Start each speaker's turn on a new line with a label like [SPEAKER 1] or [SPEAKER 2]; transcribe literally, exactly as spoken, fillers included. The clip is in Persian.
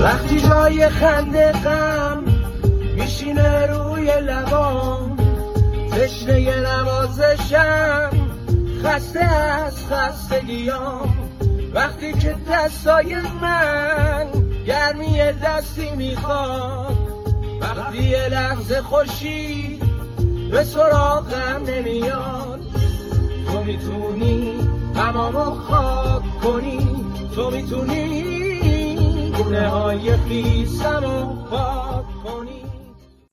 [SPEAKER 1] وقتی جای خنده غم میشینه روی لبام، تشنه نوازشم، خسته از خستگیام. وقتی که دستای من گرمی دستی میخواد، وقتی یه لحظه خوشی به سراغم نمیاد، تو میتونی غمامو خاک کنی، تو میتونی گونه های خیسمو پاک کنی.